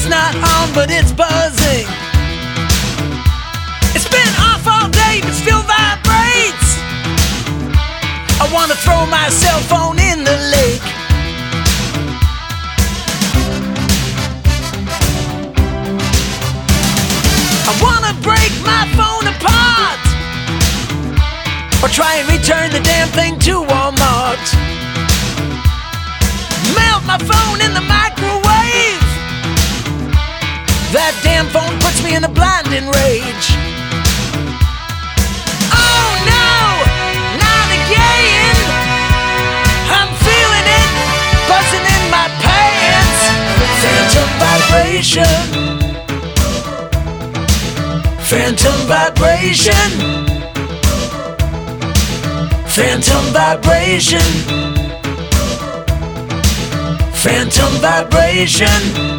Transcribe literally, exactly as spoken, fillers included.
It's not on, but it's buzzing. It's been off all day, but still vibrates. I wanna throw my cell phone in the lake. I wanna break my phone apart, or try and return the damn thing to Walmart. Melt my phone in the microwave. That damn phone puts me in a blinding rage. Oh no, not again. I'm feeling it, buzzing in my pants. Phantom vibration. Phantom vibration. Phantom vibration. Phantom vibration.